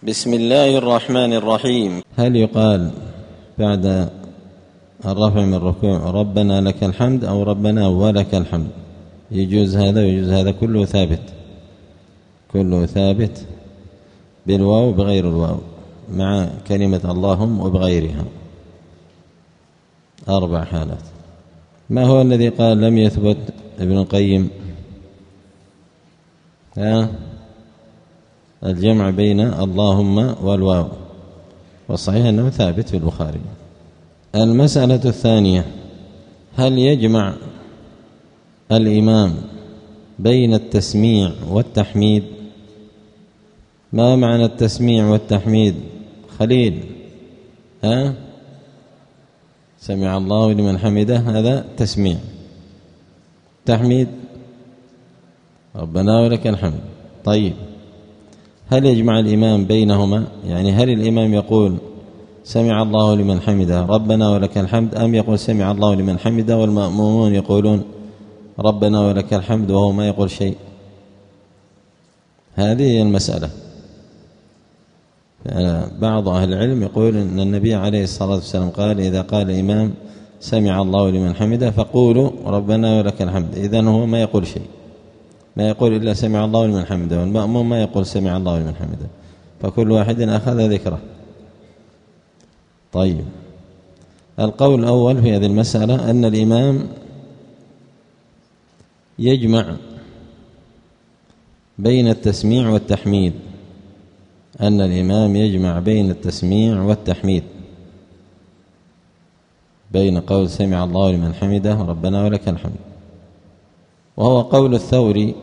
بسم الله الرحمن الرحيم. هل يقال بعد الرفع من الركوع ربنا لك الحمد أو ربنا ولك الحمد؟ يجوز هذا ويجوز هذا، كله ثابت بالواو بغير الواو، مع كلمة اللهم وبغيرها، 4 حالات. ما هو الذي قال لم يثبت ابن القيم الجمع بين اللهم والواو، والصحيح أنه ثابت في البخاري. المسألة الثانية: هل يجمع الإمام بين التسميع والتحميد؟ ما معنى التسميع والتحميد خليل؟ سمع الله لمن حمده، هذا تسميع. تحميد ربنا ولك الحمد. طيب، هل يجمع الإمام بينهما؟ يعني هل الإمام يقول سمع الله لمن حمده ربنا ولك الحمد، أم يقول سمع الله لمن حمده والمأمومون يقولون ربنا ولك الحمد وهو ما يقول شيء؟ هذه هي المسألة. بعض أهل العلم يقول أن النبي عليه الصلاة والسلام قال: إذا قال الإمام سمع الله لمن حمده فقولوا ربنا ولك الحمد. إذن هو ما يقول شيء، ما يقول إلا سمع الله لمن حمده، والمأموم ما يقول سمع الله لمن حمده، فكل واحد أخذ ذكره. طيب، القول الأول في هذه المسألة أن الإمام يجمع بين التسميع والتحميد، أن الإمام يجمع بين التسميع والتحميد، بين قول سمع الله لمن حمده ربنا ولك الحمد، وهو قول الثوري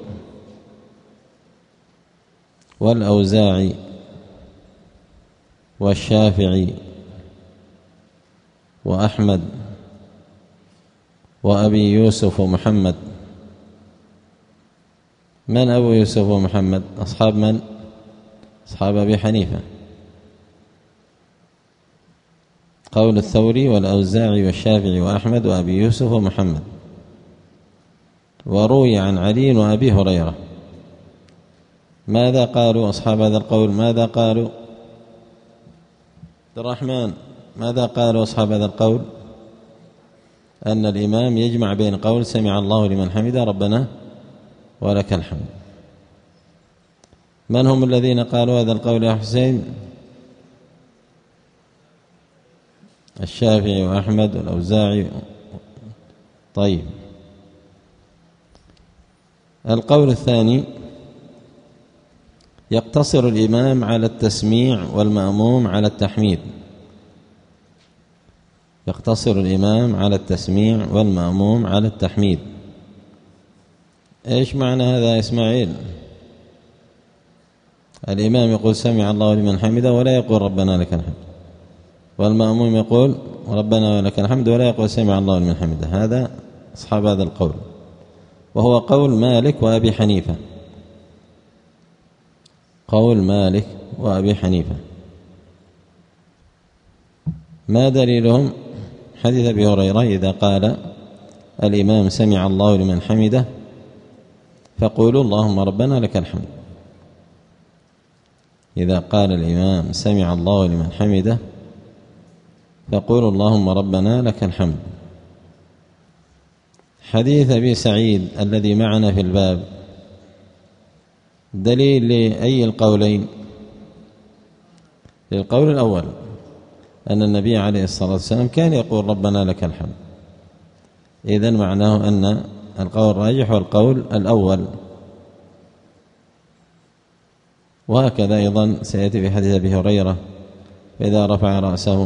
والأوزاعي والشافعي وأحمد وأبي يوسف ومحمد. من أبو يوسف ومحمد؟ أصحاب من؟ أصحاب أبي حنيفة. قول الثوري والأوزاعي والشافعي وأحمد وأبي يوسف ومحمد. وروي عن علي وأبي هريرة. ماذا قالوا أصحاب هذا القول؟ ماذا قالوا؟ عبد الرحمن، ماذا قالوا أصحاب هذا القول؟ أن الإمام يجمع بين قول سمع الله لمن حمده ربنا ولك الحمد. من هم الذين قالوا هذا القول يا حسين؟ الشافعي وأحمد والأوزاعي. طيب، القول الثاني: يقتصر الإمام على التسميع والمأموم على التحميد. يقتصر الإمام على التسميع والمأموم على التحميد. إيش معنى هذا يا إسماعيل؟ الإمام يقول سمع الله لمن حمده ولا يقول ربنا لك الحمد، والمأموم يقول ربنا ولك الحمد ولا يقول سمع الله لمن حمده. هذا أصحاب هذا القول، وهو قول مالك وأبي حنيفة. قول مالك وأبي حنيفة. ما دليلهم؟ حديث أبي هريرة: إذا قال الإمام سمع الله لمن حمده فقولوا اللهم ربنا لك الحمد. إذا قال الإمام سمع الله لمن حمده فقولوا اللهم ربنا لك الحمد. حديث أبي سعيد الذي معنا في الباب دليل لأي القولين؟ للقول الأول، أن النبي عليه الصلاة والسلام كان يقول ربنا لك الحمد. إذن معناه أن القول الراجح هو القول الأول. وهكذا أيضا سيأتي في حديث أبي هريرة: فإذا رفع رأسه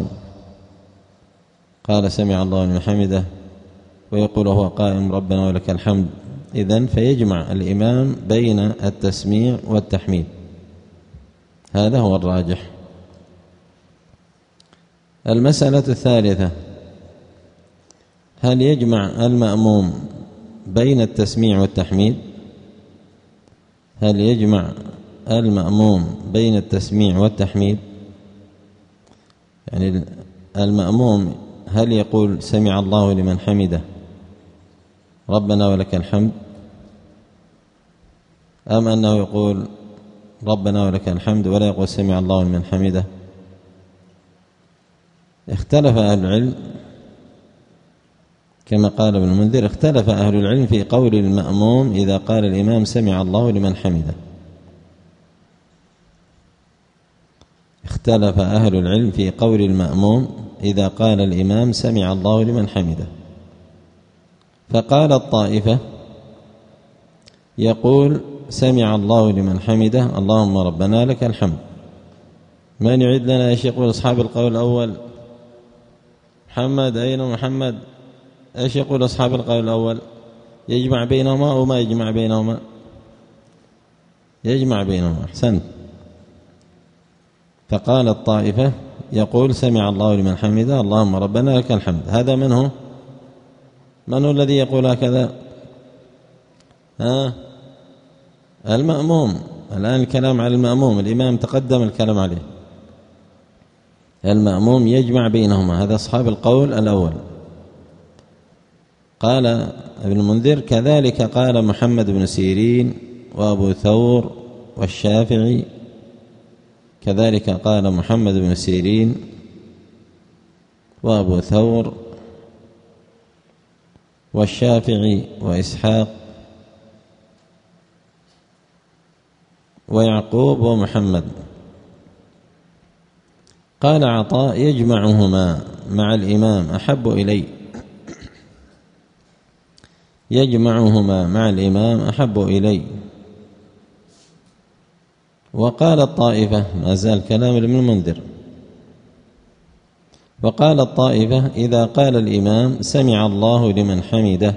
قال سمع الله لمن حمده، ويقول وهو قائم ربنا ولك الحمد. إذن فيجمع الإمام بين التسميع والتحميد، هذا هو الراجح. المسألة الثالثة: هل يجمع المأموم بين التسميع والتحميد؟ هل يجمع المأموم بين التسميع والتحميد؟ يعني المأموم هل يقول سمع الله لمن حمده ربنا ولك الحمد، أم أنه يقول ربنا ولك الحمد ولا يقول سمع الله لمن حمده. اختلف أهل العلم كما قال ابن المنذر: اختلف أهل العلم في قول المأموم إذا قال الإمام سمع الله لمن حمده. اختلف أهل العلم في قول المأموم إذا قال الإمام سمع الله لمن حمده. فقال الطائفة يقول سمع الله لمن حمده اللهم ربنا لك الحمد. من يعيد لنا ايش يقول أصحاب القول الأول؟ محمد، أين محمد؟ ايش يقول أصحاب القول الأول؟ يجمع بينهما أو ما يجمع بينهما؟ يجمع بينهما، أحسنت. فقال الطائفة يقول سمع الله لمن حمده اللهم ربنا لك الحمد. هذا من هو؟ من هو الذي يقول هكذا؟ المأموم. الآن الكلام على المأموم، الإمام تقدم الكلام عليه. المأموم يجمع بينهما، هذا أصحاب القول الأول. قال ابن المنذر: كذلك قال محمد بن سيرين وأبو ثور والشافعي. كذلك قال محمد بن سيرين وأبو ثور والشافعي وإسحاق ويعقوب ومحمد. قال عطاء: يجمعهما مع الإمام أحب إلي. يجمعهما مع الإمام أحب إلي. وقال الطائفة، ما زال كلام ابن المنذر، وقال الطائفة إذا قال الإمام سمع الله لمن حمده.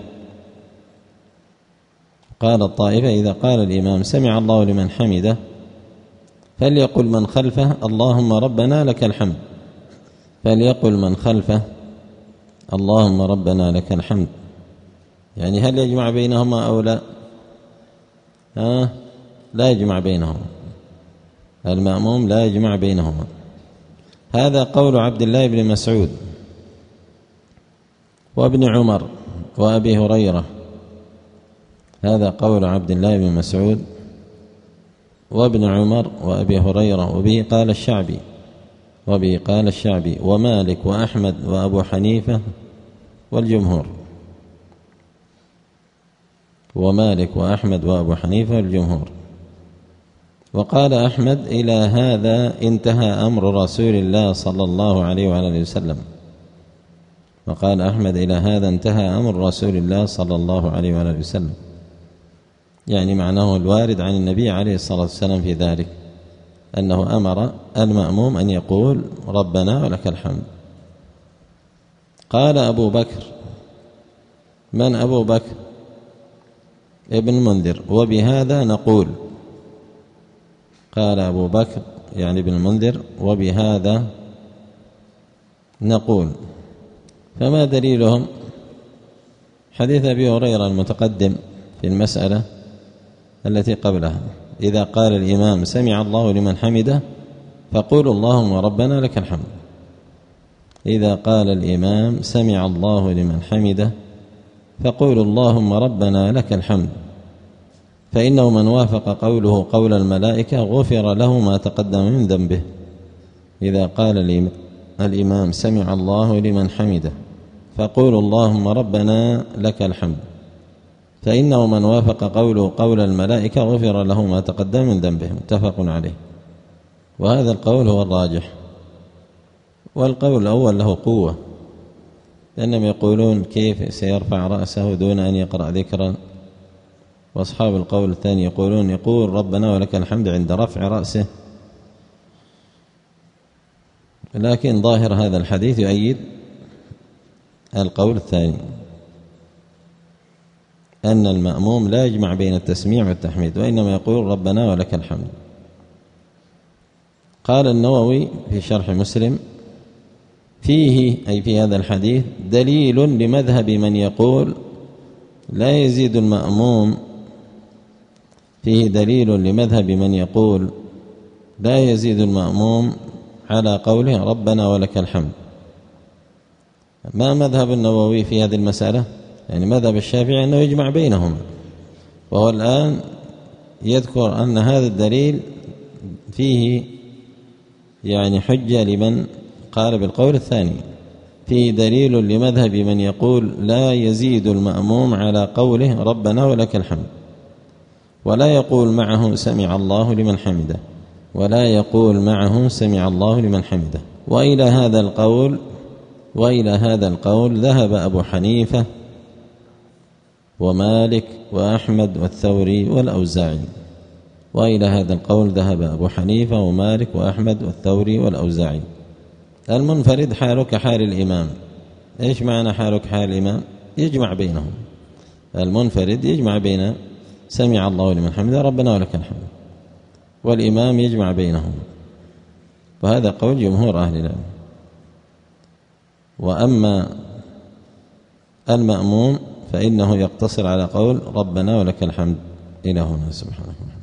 قال الطائفة إذا قال الإمام سمع الله لمن حمده فليقل من خلفه اللهم ربنا لك الحمد. فليقل من خلفه اللهم ربنا لك الحمد. يعني هل يجمع بينهما أو لا؟ لا يجمع بينهما. المأموم لا يجمع بينهما. هذا قول عبد الله بن مسعود وابن عمر وأبي هريرة. هذا قول عبد الله بن مسعود وابن عمر وأبي هريرة، وبه قال الشعبي ومالك وأحمد وأبو حنيفة والجمهور. ومالك وأحمد وأبو حنيفة والجمهور. وقال أحمد: إلى هذا انتهى أمر رسول الله صلى الله عليه وآله وسلم. وقال أحمد: إلى هذا انتهى أمر رسول الله صلى الله عليه وآله وسلم، يعني معناه الوارد عن النبي عليه الصلاة والسلام في ذلك، أنه أمر المأموم أن يقول ربنا ولك الحمد. قال أبو بكر. من أبو بكر؟ ابن المنذر. وبهذا نقول. قال أبو بكر يعني ابن المنذر: وبهذا نقول. فما دليلهم؟ حديث أبي هريرة المتقدم في المسألة التي قبلها: إذا قال الإمام سمع الله لمن حمده فقولوا اللهم ربنا لك الحمد. إذا قال الإمام سمع الله لمن حمده فقولوا اللهم ربنا لك الحمد، فإنه من وافق قوله قول الملائكة غفر له ما تقدم من ذنبه. إذا قال الإمام سمع الله لمن حمده فقولوا اللهم ربنا لك الحمد، فإنه من وافق قوله قول الملائكة غفر له ما تقدم من ذنبه. متفق عليه. وهذا القول هو الراجح. والقول الأول له قوة، لأنهم يقولون كيف سيرفع رأسه دون أن يقرأ ذكرا، وأصحاب القول الثاني يقولون يقول ربنا ولك الحمد عند رفع رأسه. لكن ظاهر هذا الحديث يؤيد القول الثاني، أن المأموم لا يجمع بين التسميع والتحميد، وإنما يقول ربنا ولك الحمد. قال النووي في شرح مسلم: فيه أي في هذا الحديث دليل لمذهب من يقول لا يزيد المأموم. فيه دليل لمذهب من يقول لا يزيد المأموم على قوله ربنا ولك الحمد. ما مذهب النووي في هذه المسألة؟ يعني مذهب الشافعي أنه يجمع بينهما، وهو الآن يذكر أن هذا الدليل فيه يعني حجة لمن قال بالقول الثاني، فيه دليل لمذهب من يقول لا يزيد المأموم على قوله ربنا ولك الحمد، ولا يقول معه سمع الله لمن حمده، ولا يقول معه سمع الله لمن حمده. وإلى هذا القول ذهب أبو حنيفة ومالك وأحمد والثوري والأوزاعي. وإلى هذا القول ذهب أبو حنيفة ومالك وأحمد والثوري والأوزاعي. المنفرد حاله كحال الإمام. إيش معنى حاله كحال الإمام؟ يجمع بينهم. المنفرد يجمع بين سمع الله لمن حمده ربنا ولك الحمد، والإمام يجمع بينهم، وهذا قول جمهور أهل العلم. وأما المأموم فإنه يقتصر على قول ربنا ولك الحمد إلى هنا. سبحانه.